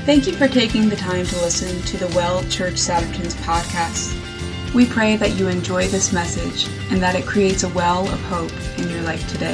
Thank you for taking the time to listen to the Well Church Satterton's podcast. We pray that you enjoy this message and that it creates a well of hope in your life today.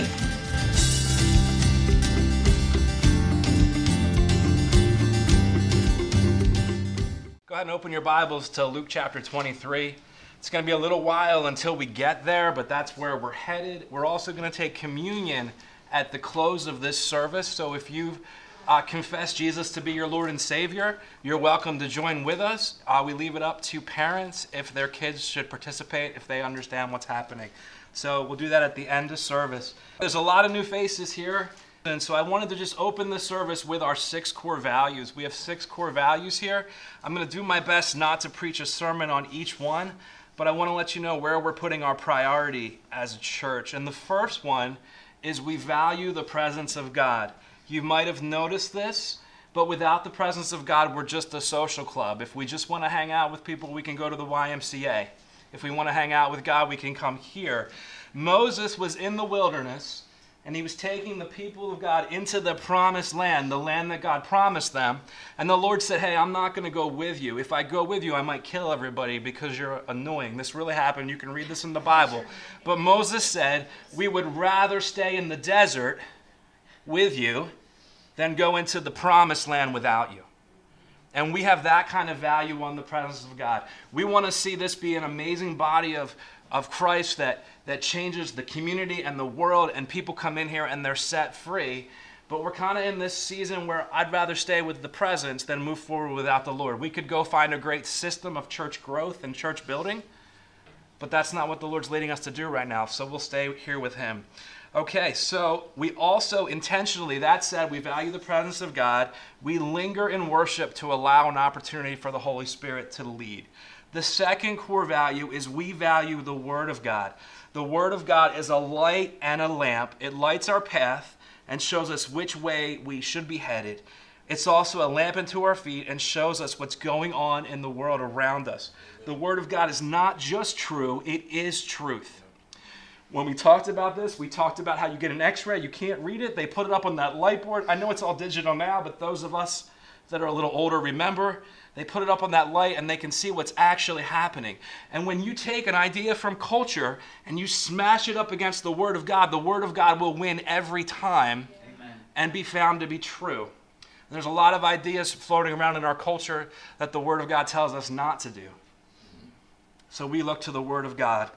Go ahead and open your Bibles to Luke chapter 23. It's going to be a little while until we get there, but that's where we're headed. We're also going to take communion at the close of this service. So if you've confessed Jesus to be your Lord and Savior, you're welcome to join with us. We leave it up to parents if their kids should participate, if they understand what's happening. So we'll do that at the end of service. There's a lot of new faces here. And so I wanted to just open the service with our 6 core values. We have 6 core values here. I'm going to do my best not to preach a sermon on each one, but I want to let you know where we're putting our priority as a church. And the first one is we value the presence of God. You might have noticed this, but without the presence of God, we're just a social club. If we just want to hang out with people, we can go to the YMCA. If we want to hang out with God, we can come here. Moses was in the wilderness, and he was taking the people of God into the promised land, the land that God promised them. And the Lord said, hey, I'm not going to go with you. If I go with you, I might kill everybody because you're annoying. This really happened. You can read this in the Bible. But Moses said, we would rather stay in the desert with you than go into the promised land without you. And we have that kind of value on the presence of God. We want to see this be an amazing body of Christ that changes the community and the world, and people come in here and they're set free. But we're kind of in this season where I'd rather stay with the presence than move forward without the Lord. We could go find a great system of church growth and church building, but that's not what the Lord's leading us to do right now, so we'll stay here with Him. Okay, so we also intentionally, that said, we value the presence of God. We linger in worship to allow an opportunity for the Holy Spirit to lead. The second core value is we value the Word of God. The Word of God is a light and a lamp. It lights our path and shows us which way we should be headed. It's also a lamp unto our feet and shows us what's going on in the world around us. The Word of God is not just true, it is truth. When we talked about this, we talked about how you get an x-ray, you can't read it, they put it up on that light board. I know it's all digital now, but those of us that are a little older remember, they put it up on that light and they can see what's actually happening. And when you take an idea from culture and you smash it up against the Word of God will win every time. Amen. And be found to be true. There's a lot of ideas floating around in our culture that the Word of God tells us not to do. So we look to the Word of God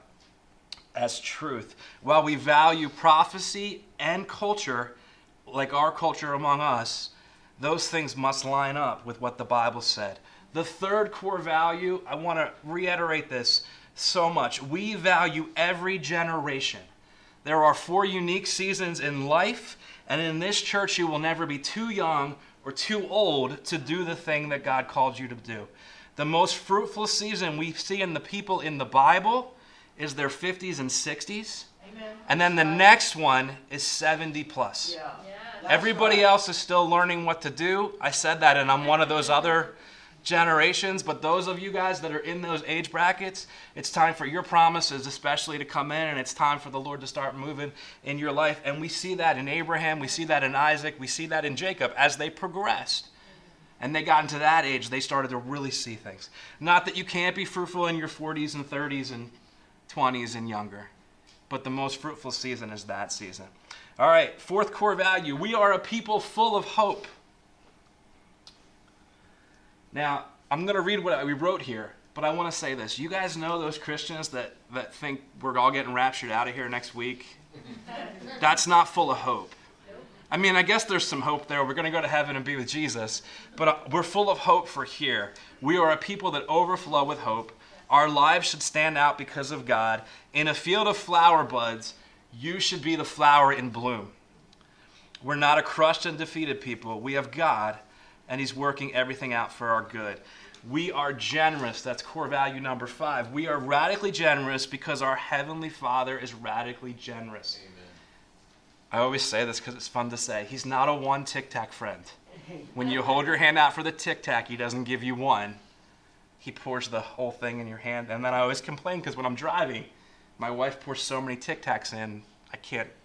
as truth. While we value prophecy and culture, like our culture among us, those things must line up with what the Bible said. The third core value, I want to reiterate this so much. We value every generation. There are 4 unique seasons in life, and in this church you will never be too young or too old to do the thing that God called you to do. The most fruitful season we see in the people in the Bible is their 50s and 60s. Amen. And then the next one is 70 plus. Yeah. Everybody else is still learning what to do. I said that, and I'm one of those other generations, but those of you guys that are in those age brackets, it's time for your promises especially to come in, and it's time for the Lord to start moving in your life. And we see that in Abraham, we see that in Isaac, we see that in Jacob. As they progressed and they got into that age, they started to really see things. Not that you can't be fruitful in your 40s and 30s and 20s and younger, but the most fruitful season is that season. All right, fourth core value, we are a people full of hope. Now, I'm going to read what we wrote here, but I want to say this. You guys know those Christians that think we're all getting raptured out of here next week? That's not full of hope. I mean, I guess there's some hope there. We're going to go to heaven and be with Jesus, but we're full of hope for here. We are a people that overflow with hope. Our lives should stand out because of God. In a field of flower buds, you should be the flower in bloom. We're not a crushed and defeated people. We have God, and He's working everything out for our good. We are generous. That's core value number 5. We are radically generous because our Heavenly Father is radically generous. Amen. I always say this because it's fun to say. He's not a one Tic Tac friend. When you hold your hand out for the Tic Tac, He doesn't give you one. He pours the whole thing in your hand. And then I always complain because when I'm driving, my wife pours so many Tic Tacs in, I can't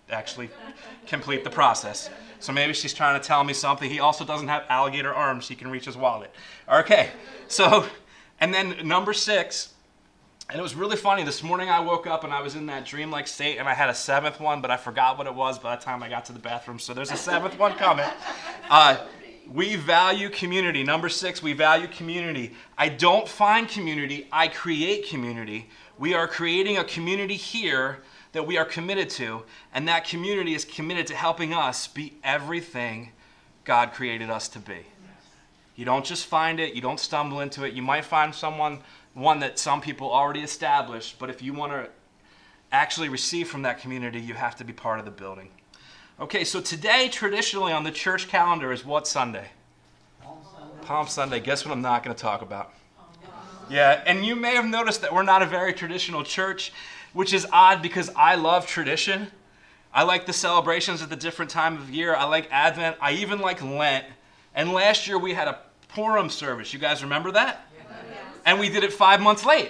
actually complete the process. So maybe she's trying to tell me something. He also doesn't have alligator arms. He can reach his wallet. Okay, so, and then number 6, and it was really funny. This morning I woke up and I was in that dreamlike state, and I had a 7th one, but I forgot what it was by the time I got to the bathroom. So there's a 7th one coming. We value community. Number 6, we value community. I don't find community, I create community. We are creating a community here that we are committed to, and that community is committed to helping us be everything God created us to be. You don't just find it, you don't stumble into it. You might find one that some people already established, but if you want to actually receive from that community, you have to be part of the building. Okay, so today, traditionally on the church calendar is what Sunday? Palm Sunday. Guess what I'm not going to talk about? Yeah, and you may have noticed that we're not a very traditional church, which is odd because I love tradition. I like the celebrations at the different time of year. I like Advent. I even like Lent. And last year we had a Purim service. You guys remember that? Yes. And we did it 5 months late.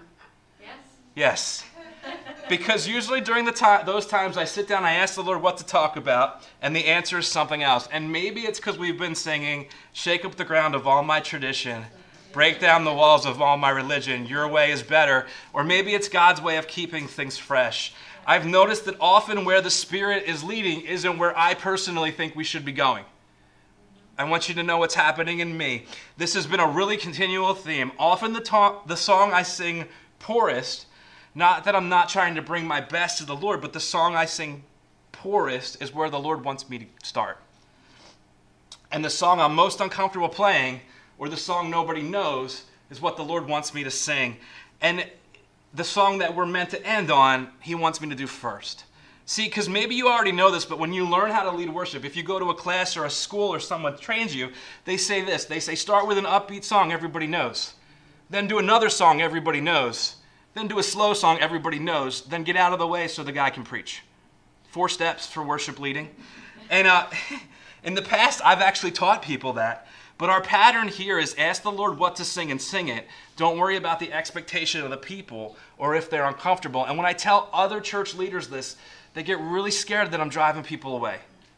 Yes. Because usually during those times I sit down, I ask the Lord what to talk about, and the answer is something else. And maybe it's because we've been singing, shake up the ground of all my tradition, break down the walls of all my religion, your way is better. Or maybe it's God's way of keeping things fresh. I've noticed that often where the Spirit is leading isn't where I personally think we should be going. I want you to know what's happening in me. This has been a really continual theme. Often the song I sing poorest, not that I'm not trying to bring my best to the Lord, but the song I sing poorest is where the Lord wants me to start. And the song I'm most uncomfortable playing, or the song nobody knows, is what the Lord wants me to sing. And the song that we're meant to end on, He wants me to do first. See, because maybe you already know this, but when you learn how to lead worship, if you go to a class or a school or someone trains you, they say this. They say, start with an upbeat song everybody knows. Then do another song everybody knows. Then do a slow song everybody knows. Then get out of the way so the guy can preach. 4 steps for worship leading. And in the past, I've actually taught people that. But our pattern here is ask the Lord what to sing and sing it. Don't worry about the expectation of the people or if they're uncomfortable. And when I tell other church leaders this, they get really scared that I'm driving people away.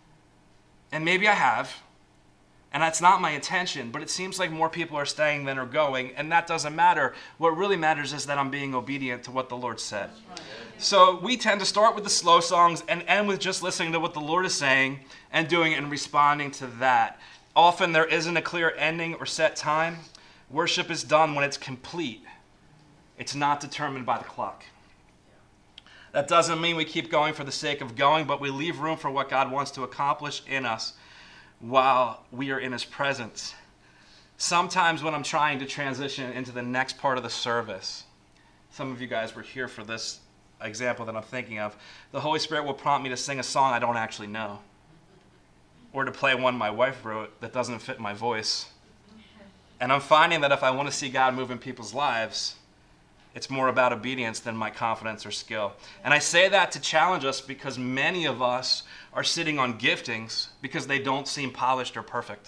And maybe I have. And that's not my intention, but it seems like more people are staying than are going, and that doesn't matter. What really matters is that I'm being obedient to what the Lord said. So we tend to start with the slow songs and end with just listening to what the Lord is saying and doing it and responding to that. Often there isn't a clear ending or set time. Worship is done when it's complete. It's not determined by the clock. That doesn't mean we keep going for the sake of going, but we leave room for what God wants to accomplish in us while we are in His presence. Sometimes when I'm trying to transition into the next part of the service, some of you guys were here for this example that I'm thinking of, the Holy Spirit will prompt me to sing a song I don't actually know, or to play one my wife wrote that doesn't fit my voice. And I'm finding that if I want to see God move in people's lives, it's more about obedience than my confidence or skill. And I say that to challenge us because many of us are sitting on giftings because they don't seem polished or perfect.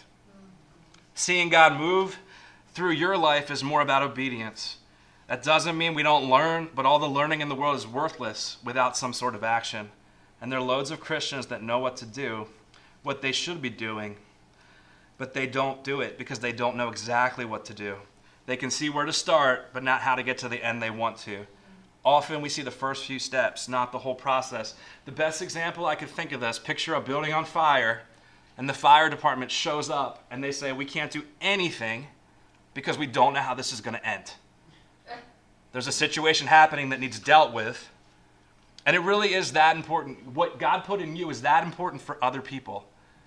Seeing God move through your life is more about obedience. That doesn't mean we don't learn, but all the learning in the world is worthless without some sort of action. And there are loads of Christians that know what to do, what they should be doing, but they don't do it because they don't know exactly what to do. They can see where to start, but not how to get to the end they want to. Often we see the first few steps, not the whole process. The best example I could think of this, picture a building on fire, and the fire department shows up, and they say, we can't do anything because we don't know how this is going to end. There's a situation happening that needs dealt with, and it really is that important. What God put in you is that important for other people.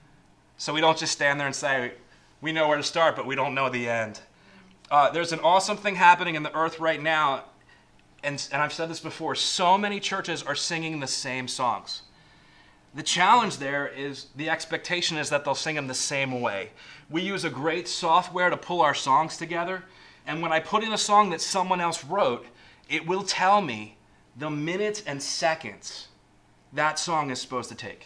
So we don't just stand there and say, we know where to start, but we don't know the end. There's an awesome thing happening in the earth right now, and I've said this before, so many churches are singing the same songs. The challenge there is the expectation is that they'll sing them the same way. We use a great software to pull our songs together, and when I put in a song that someone else wrote, it will tell me the minutes and seconds that song is supposed to take.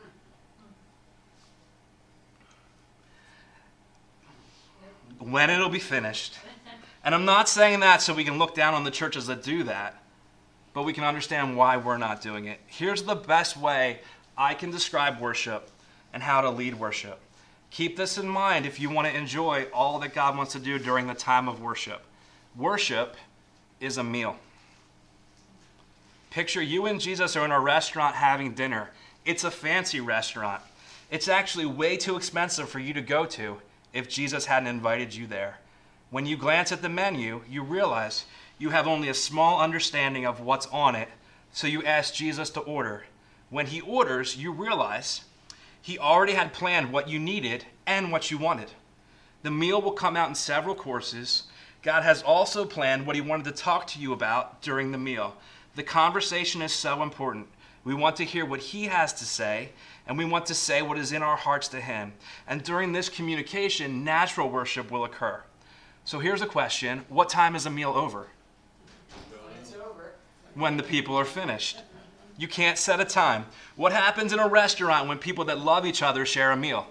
When it'll be finished. And I'm not saying that so we can look down on the churches that do that. but we can understand why we're not doing it. Here's the best way I can describe worship and how to lead worship. Keep this in mind if you want to enjoy all that God wants to do during the time of worship. Worship is a meal. Picture you and Jesus are in a restaurant having dinner. It's a fancy restaurant. It's actually way too expensive for you to go to if Jesus hadn't invited you there. When you glance at the menu, you realize you have only a small understanding of what's on it, so you ask Jesus to order. When he orders, you realize he already had planned what you needed and what you wanted. The meal will come out in several courses. God has also planned what he wanted to talk to you about during the meal. The conversation is so important. We want to hear what he has to say, and we want to say what is in our hearts to him. And during this communication, natural worship will occur. So here's a question. What time is a meal over? It's over. When the people are finished. You can't set a time. What happens in a restaurant when people that love each other share a meal?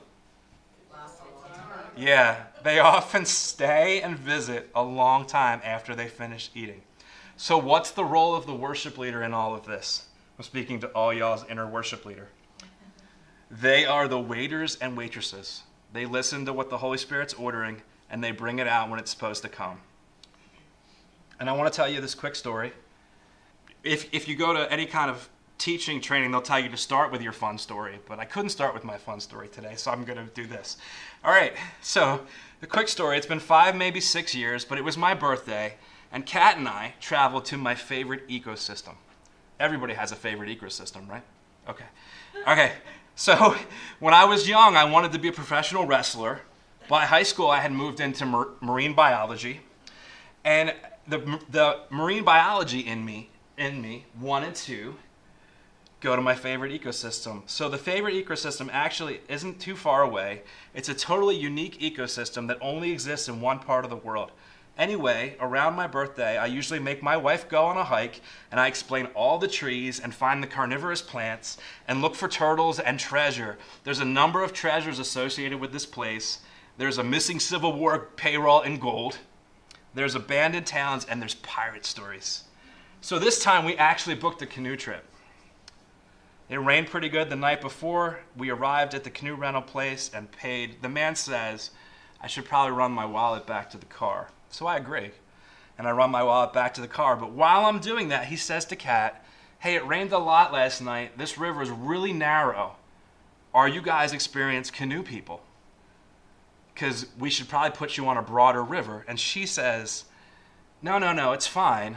Yeah, they often stay and visit a long time after they finish eating. So what's the role of the worship leader in all of this? I'm speaking to all y'all's inner worship leader. They are the waiters and waitresses. They listen to what the Holy Spirit's ordering, and they bring it out when it's supposed to come. And I want to tell you this quick story. If you go to any kind of teaching training, they'll tell you to start with your fun story, but I couldn't start with my fun story today, so I'm going to do this. All right, so the quick story, it's been 5, maybe 6 years, but it was my birthday, and Kat and I traveled to my favorite ecosystem. Everybody has a favorite ecosystem, right? Okay, so when I was young, I wanted to be a professional wrestler. By high school, I had moved into marine biology, and the marine biology in me wanted to go to my favorite ecosystem. So the favorite ecosystem actually isn't too far away. It's a totally unique ecosystem that only exists in one part of the world. Anyway, around my birthday, I usually make my wife go on a hike, and I explain all the trees and find the carnivorous plants and look for turtles and treasure. There's a number of treasures associated with this place. There's a missing Civil War payroll in gold. There's abandoned towns, and there's pirate stories. So this time we actually booked a canoe trip. It rained pretty good the night before. We arrived at the canoe rental place and paid. The man says, I should probably run my wallet back to the car. So I agree. And I run my wallet back to the car. But while I'm doing that, he says to Kat, hey, it rained a lot last night. This river is really narrow. Are you guys experienced canoe people? Because we should probably put you on a broader river. And she says, no, it's fine.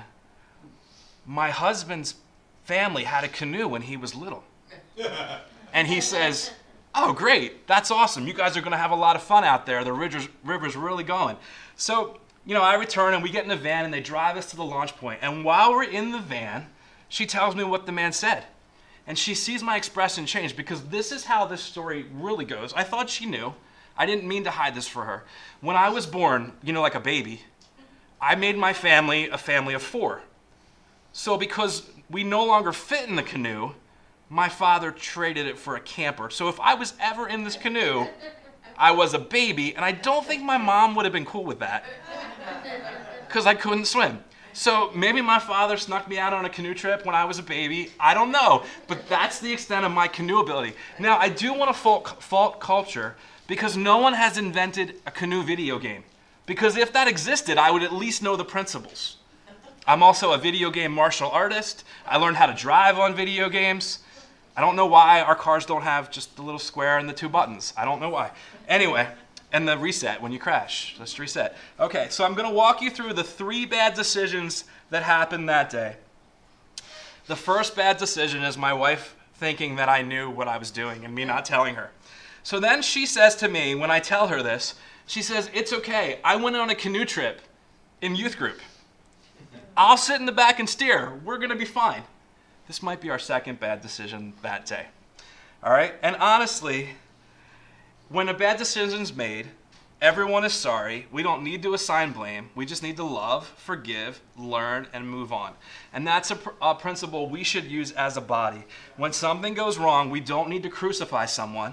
My husband's family had a canoe when he was little. And he says, oh, great, that's awesome. You guys are going to have a lot of fun out there. The river's really going. So, I return and we get in the van and they drive us to the launch point. And while we're in the van, she tells me what the man said. And she sees my expression change because this is how this story really goes. I thought she knew. I didn't mean to hide this for her. When I was born, like a baby, I made my family a family of 4. So because we no longer fit in the canoe, my father traded it for a camper. So if I was ever in this canoe, I was a baby, and I don't think my mom would have been cool with that because I couldn't swim. So maybe my father snuck me out on a canoe trip when I was a baby. I don't know, but that's the extent of my canoe ability. Now, I do want to fault culture because no one has invented a canoe video game. Because if that existed, I would at least know the principles. I'm also a video game martial artist. I learned how to drive on video games. I don't know why our cars don't have just the little square and the 2 buttons. I don't know why. Anyway, and the reset when you crash. Just reset. Okay, so I'm going to walk you through the 3 bad decisions that happened that day. The first bad decision is my wife thinking that I knew what I was doing and me not telling her. So then she says to me, when I tell her this, she says, it's okay. I went on a canoe trip in youth group. I'll sit in the back and steer. We're going to be fine. This might be our second bad decision that day. All right? And honestly, when a bad decision's made, everyone is sorry. We don't need to assign blame. We just need to love, forgive, learn, and move on. And that's a principle we should use as a body. When something goes wrong, we don't need to crucify someone.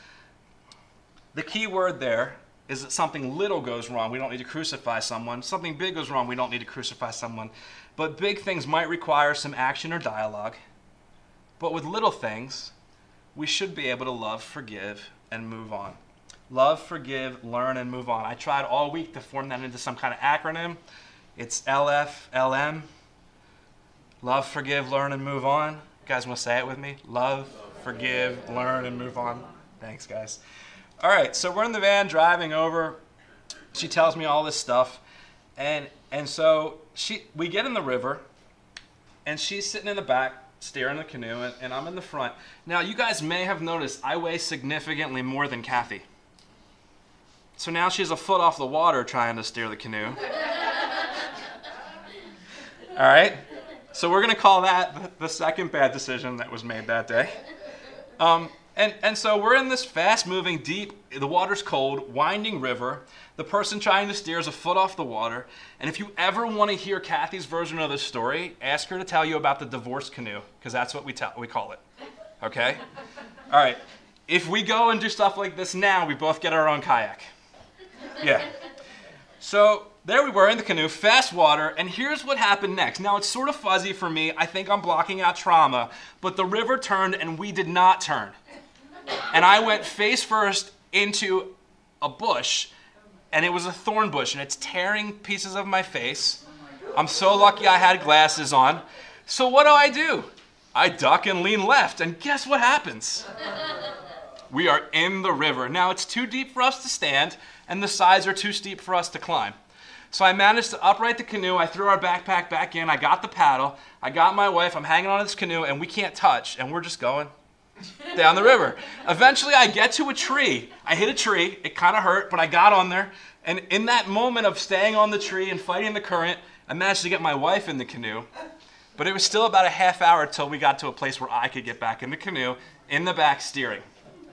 The key word there is that something little goes wrong, we don't need to crucify someone. Something big goes wrong, we don't need to crucify someone. But big things might require some action or dialogue. But with little things, we should be able to love, forgive, and move on. Love, forgive, learn, and move on. I tried all week to form that into some kind of acronym. It's LFLM. Love, forgive, learn, and move on. You guys want to say it with me? Love, forgive, learn, and move on. Thanks, guys. All right, so we're in the van driving over. She tells me all this stuff. And so we get in the river, and she's sitting in the back, steering the canoe, and I'm in the front. Now, you guys may have noticed I weigh significantly more than Kathy. So now she's a foot off the water trying to steer the canoe. All right? So we're going to call that the second bad decision that was made that day. And so we're in this fast-moving, deep, the water's cold, winding river. The person trying to steer is a foot off the water. And if you ever want to hear Kathy's version of the story, ask her to tell you about the divorce canoe, because that's what we call it. Okay? All right. If we go and do stuff like this now, we both get our own kayak. Yeah. So there we were in the canoe, fast water, and here's what happened next. Now, it's sort of fuzzy for me. I think I'm blocking out trauma, but the river turned and we did not turn. And I went face first into a bush, and it was a thorn bush, and it's tearing pieces of my face. I'm so lucky I had glasses on. So what do? I duck and lean left, and guess what happens? We are in the river. Now, it's too deep for us to stand, and the sides are too steep for us to climb. So I managed to upright the canoe. I threw our backpack back in. I got the paddle. I got my wife. I'm hanging on this canoe, and we can't touch, and we're just going down the river. Eventually, I get to a tree. I hit a tree. It kind of hurt, but I got on there. And in that moment of staying on the tree and fighting the current, I managed to get my wife in the canoe. But it was still about a half hour till we got to a place where I could get back in the canoe, in the back steering.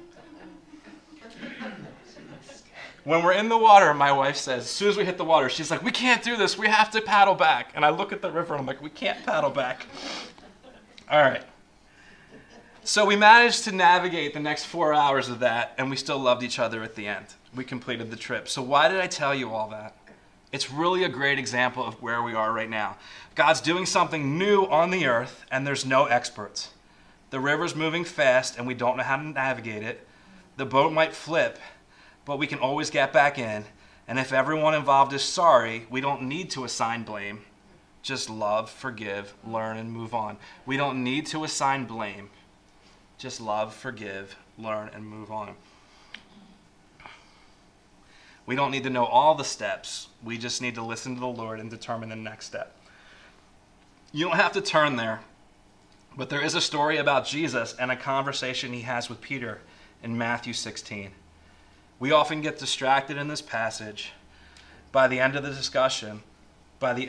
When we're in the water, my wife says, as soon as we hit the water, she's like, we can't do this. We have to paddle back. And I look at the river and I'm like, we can't paddle back. All right. So we managed to navigate the next 4 hours of that, and we still loved each other at the end. We completed the trip. So why did I tell you all that? It's really a great example of where we are right now. God's doing something new on the earth, and there's no experts. The river's moving fast, and we don't know how to navigate it. The boat might flip, but we can always get back in. And if everyone involved is sorry, we don't need to assign blame. Just love, forgive, learn, and move on. We don't need to assign blame. Just love, forgive, learn, and move on. We don't need to know all the steps. We just need to listen to the Lord and determine the next step. You don't have to turn there, but there is a story about Jesus and a conversation he has with Peter in Matthew 16. We often get distracted in this passage by the end of this discussion, but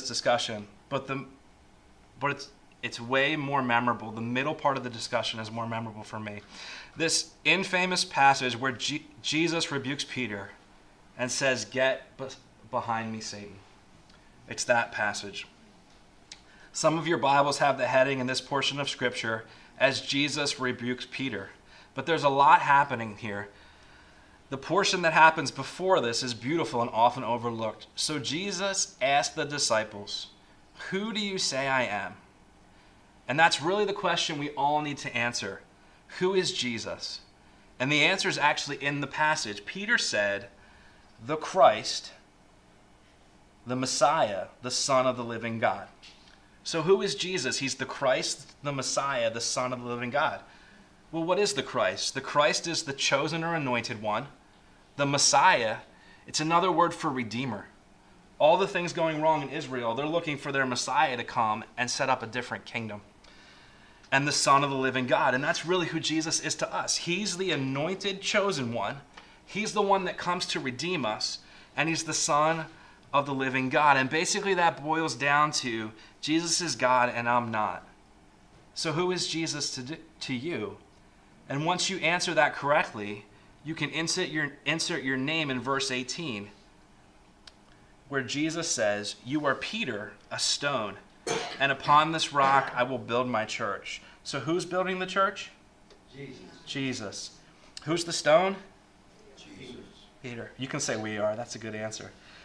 it's way more memorable. The middle part of the discussion is more memorable for me. This infamous passage where Jesus rebukes Peter and says, "Get behind me, Satan." It's that passage. Some of your Bibles have the heading in this portion of Scripture as Jesus rebukes Peter. But there's a lot happening here. The portion that happens before this is beautiful and often overlooked. So Jesus asked the disciples, "Who do you say I am?" And that's really the question we all need to answer. Who is Jesus? And the answer is actually in the passage. Peter said, the Christ, the Messiah, the Son of the living God. So who is Jesus? He's the Christ, the Messiah, the Son of the living God. Well, what is the Christ? The Christ is the chosen or anointed one. The Messiah, it's another word for Redeemer. All the things going wrong in Israel, they're looking for their Messiah to come and set up a different kingdom. And the Son of the living God. And that's really who Jesus is to us. He's the anointed, chosen one. He's the one that comes to redeem us. And he's the Son of the living God. And basically that boils down to Jesus is God and I'm not. So who is Jesus to you? And once you answer that correctly, you can insert your name in verse 18, where Jesus says, "You are Peter, a stone, and upon this rock I will build my church." So who's building the church? Jesus. Who's the stone? Jesus. Peter. You can say we are. That's a good answer.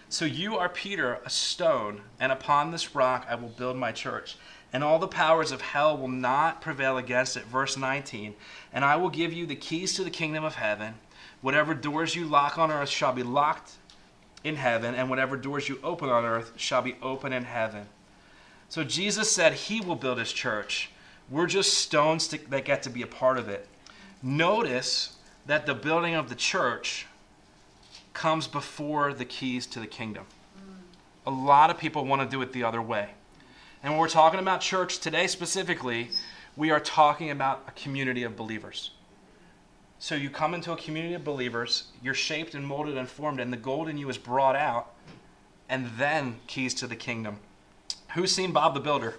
So you are Peter, a stone, and upon this rock I will build my church, and all the powers of hell will not prevail against it. Verse 19, and I will give you the keys to the kingdom of heaven. Whatever doors you lock on earth shall be locked in heaven, and whatever doors you open on earth shall be open in heaven. So Jesus said he will build his church. We're just stones that get to be a part of it. Notice that the building of the church comes before the keys to the kingdom. A lot of people want to do it the other way. And when we're talking about church today specifically, we are talking about a community of believers. So you come into a community of believers, you're shaped and molded and formed, and the gold in you is brought out, and then keys to the kingdom. Who's seen Bob the Builder?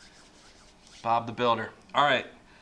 Bob the Builder. All right.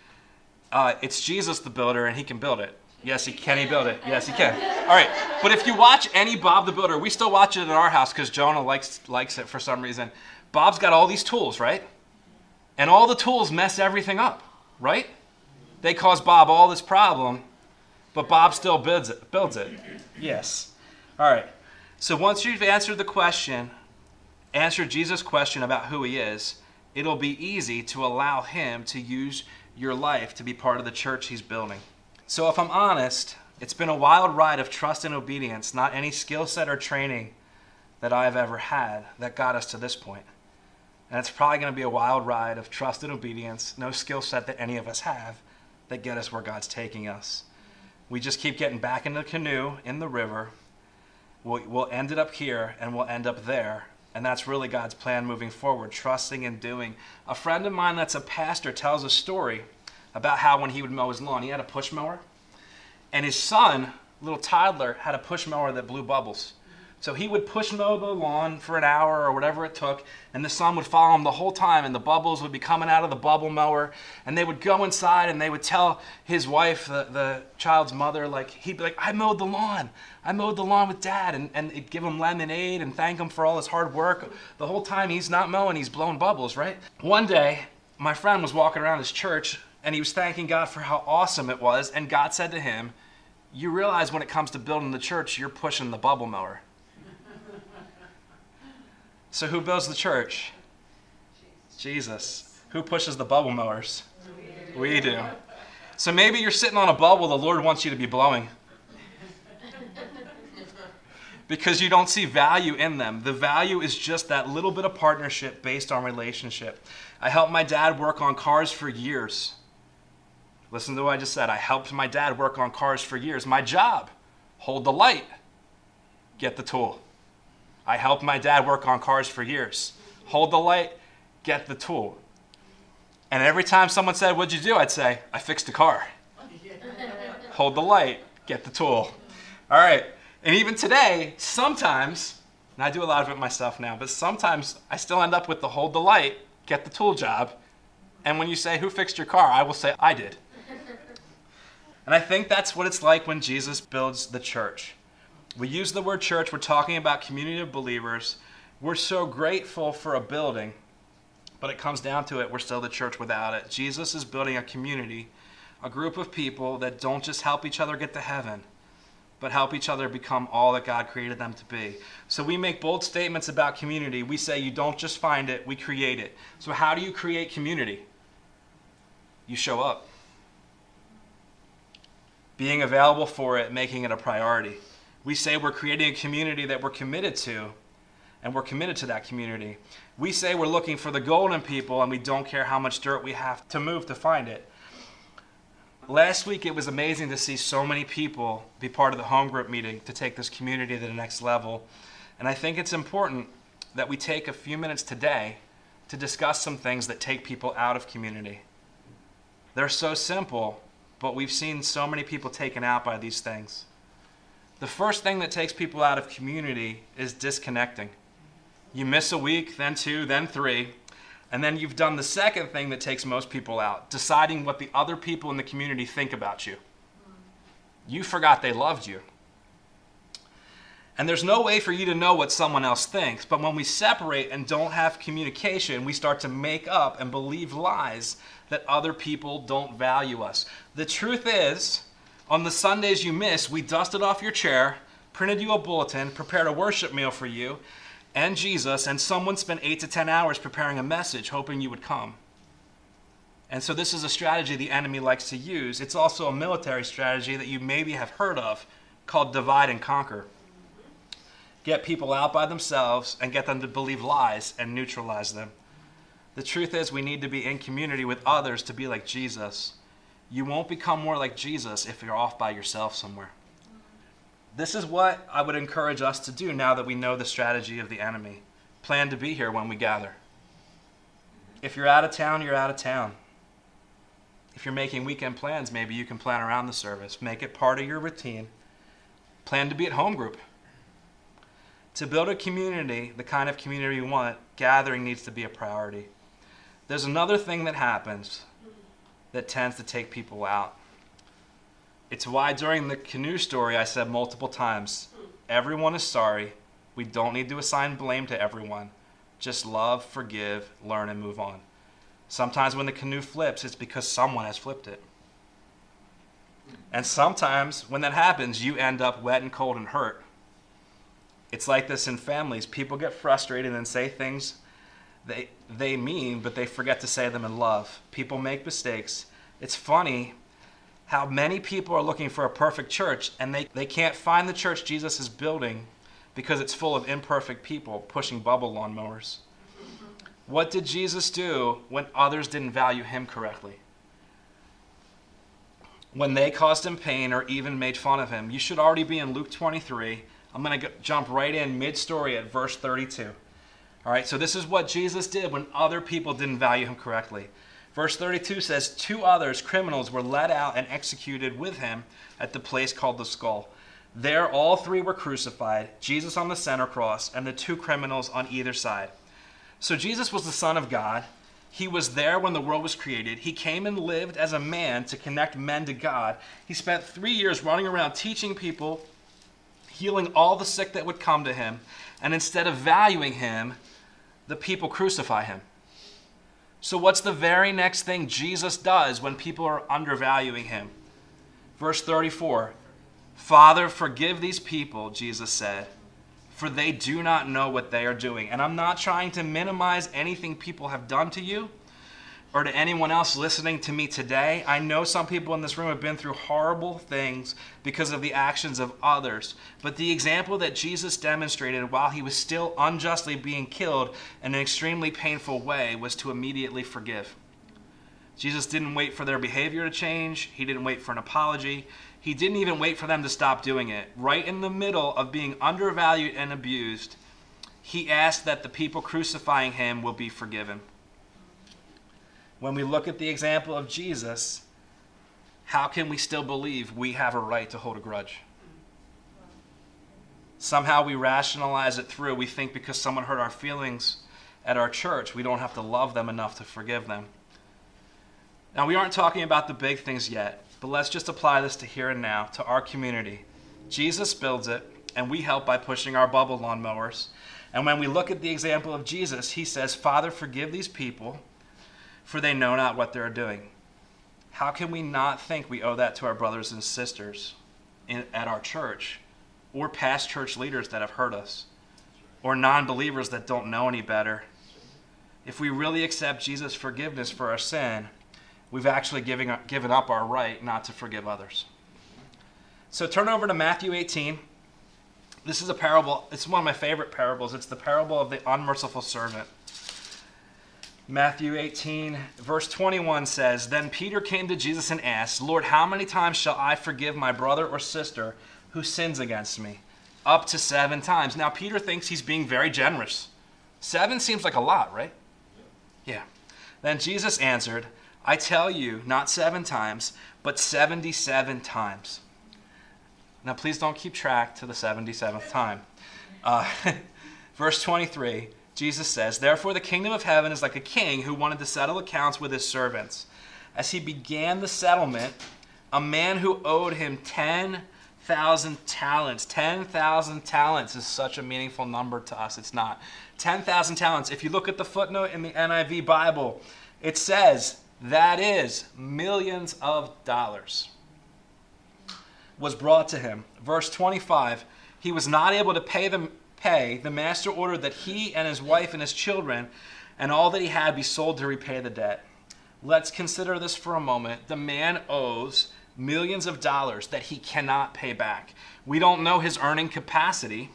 It's Jesus the Builder, and he can build it. Yes, he can. He build it. Yes, he can. All right. But if you watch any Bob the Builder, we still watch it in our house because Jonah likes it for some reason. Bob's got all these tools, right? And all the tools mess everything up, right? They cause Bob all this problem, but Bob still builds it. Yes. All right. So once you've answered the question, answered Jesus' question about who he is, it'll be easy to allow him to use your life to be part of the church he's building. So if I'm honest, it's been a wild ride of trust and obedience, not any skill set or training that I've ever had that got us to this point. And it's probably going to be a wild ride of trust and obedience, no skill set that any of us have that get us where God's taking us. We just keep getting back in the canoe in the river. We'll end it up here and we'll end up there. And that's really God's plan moving forward, trusting and doing. A friend of mine that's a pastor tells a story about how when he would mow his lawn, he had a push mower. And his son, little toddler, had a push mower that blew bubbles. So he would push mow the lawn for an hour or whatever it took, and the son would follow him the whole time, and the bubbles would be coming out of the bubble mower, and they would go inside and they would tell his wife, the child's mother, like, he'd be like, I mowed the lawn with Dad, and it'd give him lemonade and thank him for all his hard work. The whole time he's not mowing, he's blowing bubbles, right? One day, my friend was walking around his church, and he was thanking God for how awesome it was, and God said to him, you realize when it comes to building the church, you're pushing the bubble mower. So who builds the church? Jesus. Who pushes the bubble mowers? We do. So maybe you're sitting on a bubble the Lord wants you to be blowing. Because you don't see value in them. The value is just that little bit of partnership based on relationship. I helped my dad work on cars for years. Listen to what I just said. I helped my dad work on cars for years. My job, hold the light, get the tool. I helped my dad work on cars for years. Hold the light, get the tool. And every time someone said, what'd you do? I'd say, I fixed the car. Hold the light, get the tool. All right. And even today, sometimes, and I do a lot of it myself now, but sometimes I still end up with the hold the light, get the tool job. And when you say, who fixed your car? I will say, I did. And I think that's what it's like when Jesus builds the church. We use the word church, we're talking about community of believers. We're so grateful for a building, but it comes down to it, we're still the church without it. Jesus is building a community, a group of people that don't just help each other get to heaven, but help each other become all that God created them to be. So we make bold statements about community. We say you don't just find it, we create it. So how do you create community? You show up. Being available for it, making it a priority. We say we're creating a community that we're committed to, and we're committed to that community. We say we're looking for the golden people, and we don't care how much dirt we have to move to find it. Last week, it was amazing to see so many people be part of the home group meeting to take this community to the next level. And I think it's important that we take a few minutes today to discuss some things that take people out of community. They're so simple, but we've seen so many people taken out by these things. The first thing that takes people out of community is disconnecting. You miss a week, then 2, then 3, and then you've done the second thing that takes most people out, deciding what the other people in the community think about you. You forgot they loved you. And there's no way for you to know what someone else thinks, but when we separate and don't have communication, we start to make up and believe lies that other people don't value us. The truth is, on the Sundays you miss, we dust it off your chair, printed you a bulletin, prepared a worship meal for you and Jesus, and someone spent 8 to 10 hours preparing a message, hoping you would come. And so this is a strategy the enemy likes to use. It's also a military strategy that you maybe have heard of called divide and conquer. Get people out by themselves and get them to believe lies and neutralize them. The truth is we need to be in community with others to be like Jesus. You won't become more like Jesus if you're off by yourself somewhere. This is what I would encourage us to do now that we know the strategy of the enemy. Plan to be here when we gather. If you're out of town, you're out of town. If you're making weekend plans, maybe you can plan around the service. Make it part of your routine. Plan to be at home group. To build a community, the kind of community we want, gathering needs to be a priority. There's another thing that happens that tends to take people out. It's why during the canoe story I said multiple times, everyone is sorry. We don't need to assign blame to everyone. Just love, forgive, learn, and move on. Sometimes when the canoe flips, it's because someone has flipped it. And sometimes when that happens, you end up wet and cold and hurt. It's like this in families. People get frustrated and say things they mean, but they forget to say them in love. People make mistakes. It's funny how many people are looking for a perfect church, and they can't find the church Jesus is building because it's full of imperfect people pushing bubble lawnmowers. What did Jesus do when others didn't value him correctly? When they caused him pain or even made fun of him? You should already be in Luke 23. I'm going to jump right in mid-story at verse 32. All right, so this is what Jesus did when other people didn't value him correctly. Verse 32 says, 2 others, criminals, were led out and executed with him at the place called the Skull. There all 3 were crucified, Jesus on the center cross, and the 2 criminals on either side. So Jesus was the Son of God. He was there when the world was created. He came and lived as a man to connect men to God. He spent 3 years running around teaching people, healing all the sick that would come to him. And instead of valuing him, the people crucify him. So what's the very next thing Jesus does when people are undervaluing him? Verse 34, Father, forgive these people, Jesus said, for they do not know what they are doing. And I'm not trying to minimize anything people have done to you or to anyone else listening to me today. I know some people in this room have been through horrible things because of the actions of others. But the example that Jesus demonstrated while he was still unjustly being killed in an extremely painful way was to immediately forgive. Jesus didn't wait for their behavior to change. He didn't wait for an apology. He didn't even wait for them to stop doing it. Right in the middle of being undervalued and abused, he asked that the people crucifying him will be forgiven. When we look at the example of Jesus, how can we still believe we have a right to hold a grudge? Somehow we rationalize it through. We think because someone hurt our feelings at our church, we don't have to love them enough to forgive them. Now, we aren't talking about the big things yet, but let's just apply this to here and now, to our community. Jesus builds it, and we help by pushing our bubble lawnmowers. And when we look at the example of Jesus, he says, Father, forgive these people, for they know not what they're doing. How can we not think we owe that to our brothers and sisters at our church, or past church leaders that have hurt us, or non-believers that don't know any better? If we really accept Jesus' forgiveness for our sin, we've actually given up our right not to forgive others. So turn over to Matthew 18. This is a parable. It's one of my favorite parables. It's the parable of the unmerciful servant. Matthew 18, verse 21 says, Then Peter came to Jesus and asked, Lord, how many times shall I forgive my brother or sister who sins against me? Up to 7 times. Now, Peter thinks he's being very generous. 7 seems like a lot, right? Yeah. Then Jesus answered, I tell you, not 7 times, but 77 times. Now, please don't keep track to the 77th time. Verse 23, Jesus says, Therefore the kingdom of heaven is like a king who wanted to settle accounts with his servants. As he began the settlement, a man who owed him 10,000 talents. 10,000 talents is such a meaningful number to us. It's not. 10,000 talents. If you look at the footnote in the NIV Bible, it says, that is millions of dollars, was brought to him. Verse 25, he was not able to pay, the master ordered that he and his wife and his children and all that he had be sold to repay the debt. Let's consider this for a moment. The man owes millions of dollars that he cannot pay back. We don't know his earning capacity,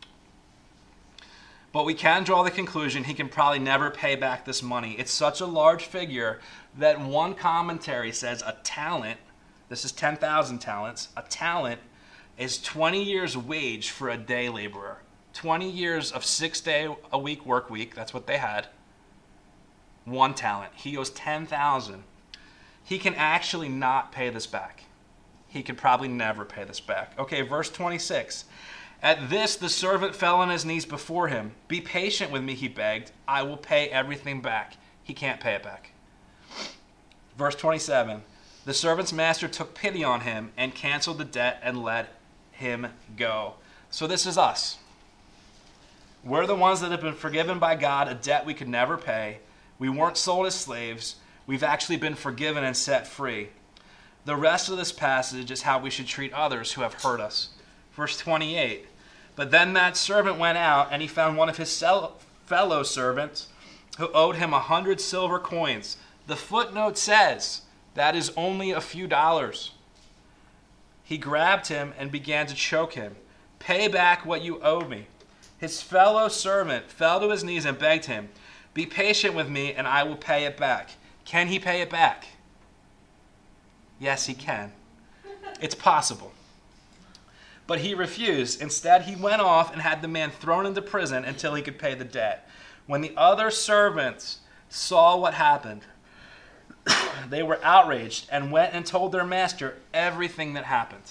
but we can draw the conclusion he can probably never pay back this money. It's such a large figure that one commentary says a talent, this is 10,000 talents, a talent is 20 years' wage for a day laborer. 20 years of 6-day-a-week work week, that's what they had. One talent. He owes 10,000. He can actually not pay this back. He could probably never pay this back. Okay, verse 26. At this, the servant fell on his knees before him. Be patient with me, he begged. I will pay everything back. He can't pay it back. Verse 27. The servant's master took pity on him and canceled the debt and let him go. So this is us. We're the ones that have been forgiven by God, a debt we could never pay. We weren't sold as slaves. We've actually been forgiven and set free. The rest of this passage is how we should treat others who have hurt us. Verse 28. But then that servant went out, and he found one of his fellow servants who owed him 100 silver coins. The footnote says that is only a few dollars. He grabbed him and began to choke him. Pay back what you owe me. His fellow servant fell to his knees and begged him, be patient with me and I will pay it back. Can he pay it back? Yes, he can. It's possible. But he refused. Instead, he went off and had the man thrown into prison until he could pay the debt. When the other servants saw what happened, they were outraged and went and told their master everything that happened.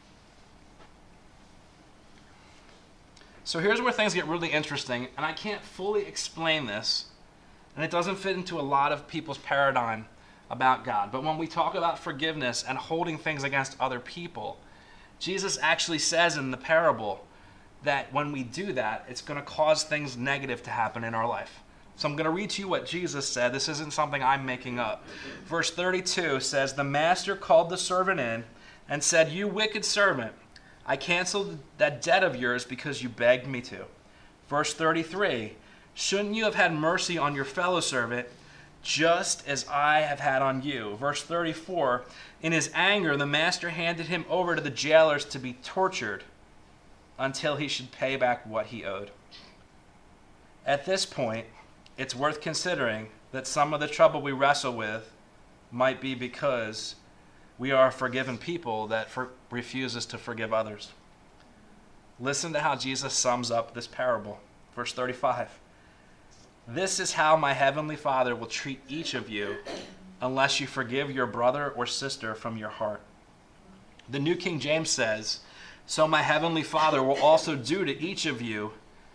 So here's where things get really interesting, and I can't fully explain this, and it doesn't fit into a lot of people's paradigm about God. But when we talk about forgiveness and holding things against other people, Jesus actually says in the parable that when we do that, it's going to cause things negative to happen in our life. So I'm going to read to you what Jesus said. This isn't something I'm making up. Verse 32 says, the master called the servant in and said, you wicked servant, I canceled that debt of yours because you begged me to. Verse 33, shouldn't you have had mercy on your fellow servant just as I have had on you? Verse 34, in his anger, the master handed him over to the jailers to be tortured until he should pay back what he owed. At this point, it's worth considering that some of the trouble we wrestle with might be because we are a forgiven people that refuses to forgive others. Listen to how Jesus sums up this parable. Verse 35. This is how my heavenly Father will treat each of you unless you forgive your brother or sister from your heart. The New King James says, so my heavenly Father will also do to each of you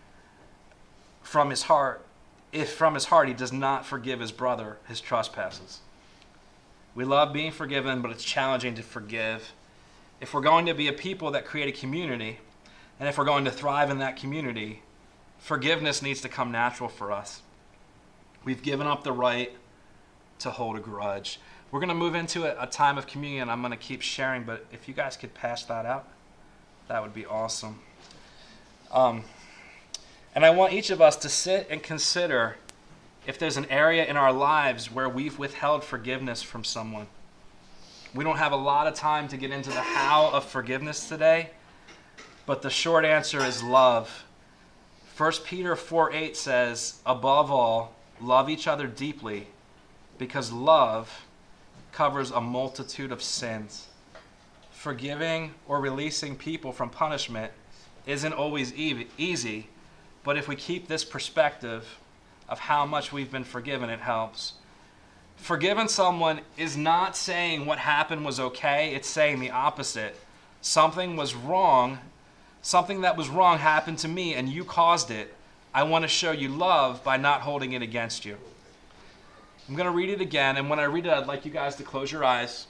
from his heart, if from his heart he does not forgive his brother his trespasses. We love being forgiven, but it's challenging to forgive. If we're going to be a people that create a community, and if we're going to thrive in that community, forgiveness needs to come natural for us. We've given up the right to hold a grudge. We're going to move into a time of communion. I'm going to keep sharing, but if you guys could pass that out, that would be awesome. And I want each of us to sit and consider if there's an area in our lives where we've withheld forgiveness from someone. We don't have a lot of time to get into the how of forgiveness today, but the short answer is love. 1 Peter 4:8 says, above all, love each other deeply, because love covers a multitude of sins. Forgiving or releasing people from punishment isn't always easy, but if we keep this perspective of how much we've been forgiven, it helps. Forgiving someone is not saying what happened was okay, it's saying the opposite. Something was wrong, something that was wrong happened to me and you caused it. I want to show you love by not holding it against you. I'm going to read it again, and when I read it, I'd like you guys to close your eyes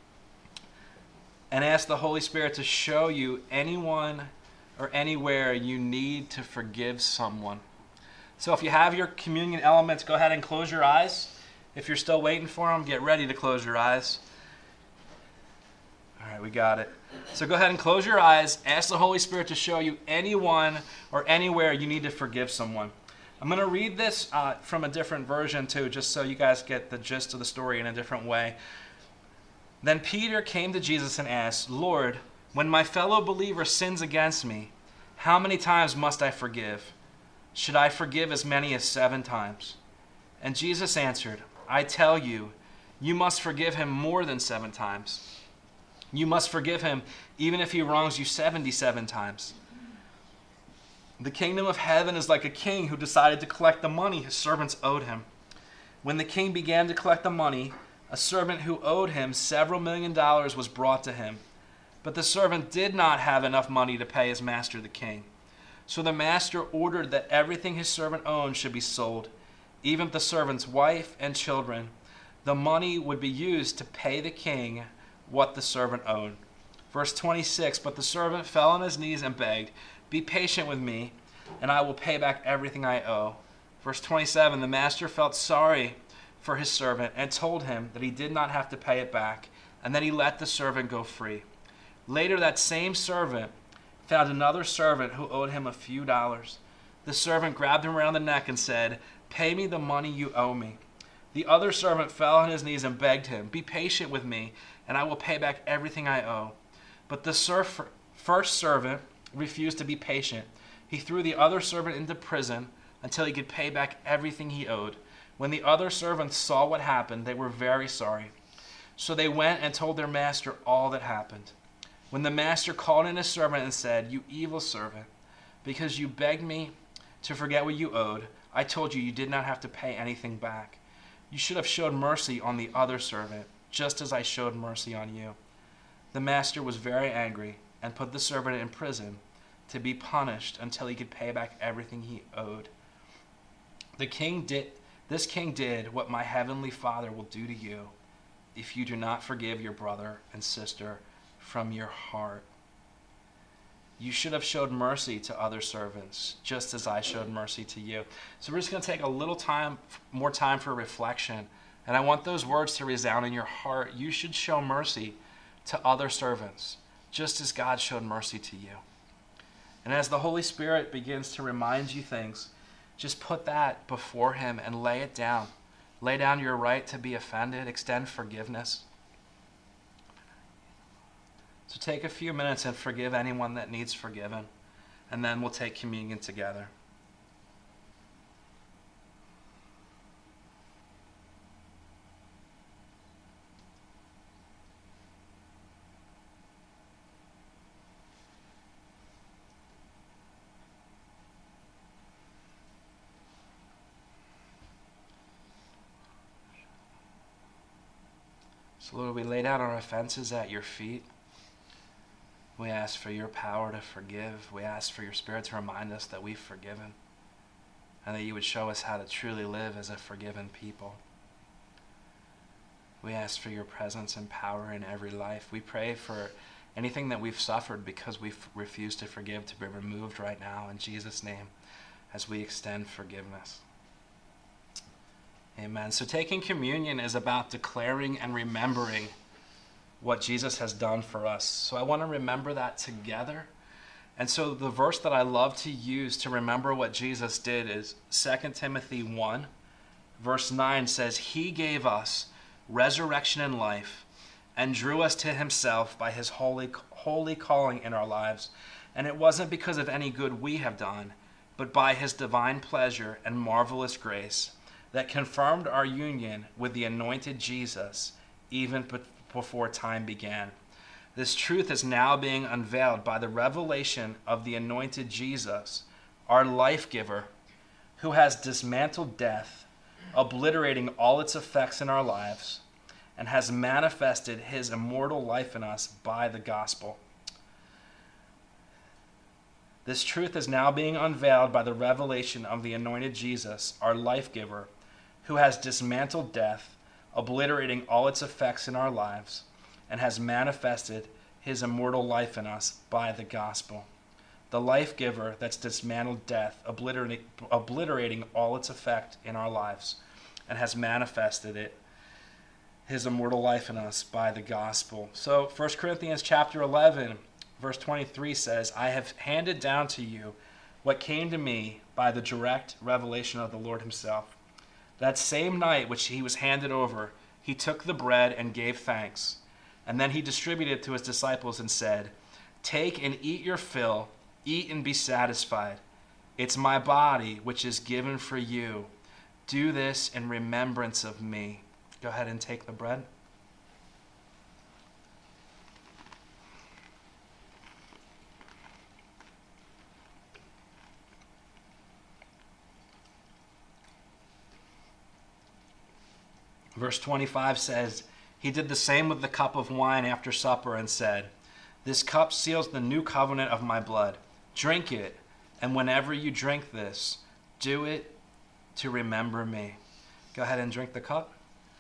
and ask the Holy Spirit to show you anyone or anywhere you need to forgive someone. So if you have your communion elements, go ahead and close your eyes. If you're still waiting for them, get ready to close your eyes. All right, we got it. So go ahead and close your eyes. Ask the Holy Spirit to show you anyone or anywhere you need to forgive someone. I'm going to read this from a different version too, just so you guys get the gist of the story in a different way. Then Peter came to Jesus and asked, "Lord, when my fellow believer sins against me, how many times must I forgive? Should I forgive as many as 7 times?" And Jesus answered, "I tell you, you must forgive him more than 7 times. You must forgive him even if he wrongs you 77 times. The kingdom of heaven is like a king who decided to collect the money his servants owed him. When the king began to collect the money, a servant who owed him several $1 million was brought to him. But the servant did not have enough money to pay his master the king. So the master ordered that everything his servant owned should be sold, even the servant's wife and children. The money would be used to pay the king what the servant owed." Verse 26, "But the servant fell on his knees and begged, 'Be patient with me, and I will pay back everything I owe.' Verse 27, "The master felt sorry for his servant and told him that he did not have to pay it back, and then he let the servant go free. Later, that same servant found another servant who owed him a few dollars. The servant grabbed him around the neck and said, 'Pay me the money you owe me.' The other servant fell on his knees and begged him, 'Be patient with me, and I will pay back everything I owe.' But the first servant refused to be patient. He threw the other servant into prison until he could pay back everything he owed. When the other servants saw what happened, they were very sorry. So they went and told their master all that happened. When the master called in his servant and said, 'You evil servant, because you begged me to forget what you owed, I told you did not have to pay anything back. You should have showed mercy on the other servant, just as I showed mercy on you.' The master was very angry and put the servant in prison to be punished until he could pay back everything he owed. This king did what my heavenly Father will do to you if you do not forgive your brother and sister from your heart. You should have showed mercy to other servants, just as I showed mercy to you." So we're just going to take a little more time for reflection. And I want those words to resound in your heart. You should show mercy to other servants, just as God showed mercy to you. And as the Holy Spirit begins to remind you things, just put that before him and lay it down. Lay down your right to be offended. Extend forgiveness. So take a few minutes and forgive anyone that needs forgiven. And then we'll take communion together. So Lord, we lay down our offenses at your feet. We ask for your power to forgive. We ask for your Spirit to remind us that we've forgiven, and that you would show us how to truly live as a forgiven people. We ask for your presence and power in every life. We pray for anything that we've suffered because we've refused to forgive to be removed right now in Jesus' name as we extend forgiveness. Amen. So taking communion is about declaring and remembering what Jesus has done for us. So I want to remember that together. And so the verse that I love to use to remember what Jesus did is 2 Timothy 1, verse 9 says, "He gave us resurrection and life and drew us to himself by his holy calling in our lives. And it wasn't because of any good we have done, but by his divine pleasure and marvelous grace that confirmed our union with the anointed Jesus even before time began. This truth is now being unveiled by the revelation of the anointed Jesus, our life giver, who has dismantled death, obliterating all its effects in our lives, and has manifested his immortal life in us by the gospel. This truth is now being unveiled by the revelation of the anointed Jesus, our life giver, who has dismantled death, obliterating all its effects in our lives, and has manifested his immortal life in us by the gospel. The life giver that's dismantled death, obliterating all its effect in our lives, and has manifested his immortal life in us by the gospel. So 1 Corinthians chapter 11, verse 23 says, I have handed down to you what came to me by the direct revelation of the Lord himself. That same night which he was handed over, he took the bread and gave thanks. And then he distributed it to his disciples and said, take and eat your fill, eat and be satisfied. It's my body which is given for you. Do this in remembrance of me. Go ahead and take the bread. Verse 25 says, he did the same with the cup of wine after supper and said, this cup seals the new covenant of my blood. Drink it, and whenever you drink this, do it to remember me. Go ahead and drink the cup.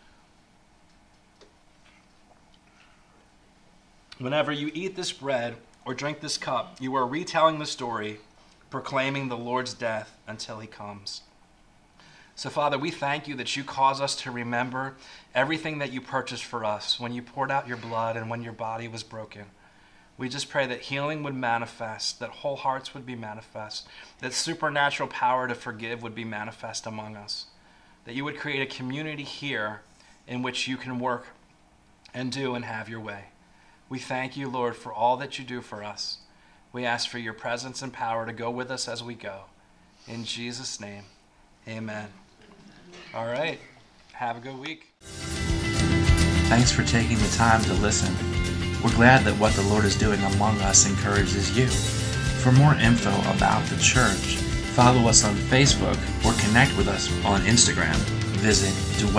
Whenever you eat this bread or drink this cup, you are retelling the story, proclaiming the Lord's death until he comes. So, Father, we thank you that you cause us to remember everything that you purchased for us when you poured out your blood and when your body was broken. We just pray that healing would manifest, that whole hearts would be manifest, that supernatural power to forgive would be manifest among us, that you would create a community here in which you can work and do and have your way. We thank you, Lord, for all that you do for us. We ask for your presence and power to go with us as we go. In Jesus' name, amen. All right. Have a good week. Thanks for taking the time to listen. We're glad that what the Lord is doing among us encourages you. For more info about the church, follow us on Facebook or connect with us on Instagram. Visit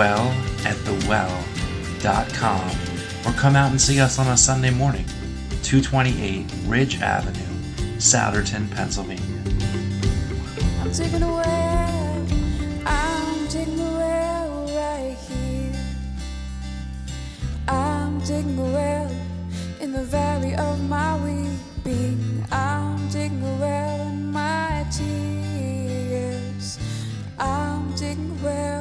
dwellatthewell.com or come out and see us on a Sunday morning, 228 Ridge Avenue, Souderton, Pennsylvania. I'm taking a well right here. I'm digging a well in the valley of my weeping. I'm digging a well in my tears. I'm digging a well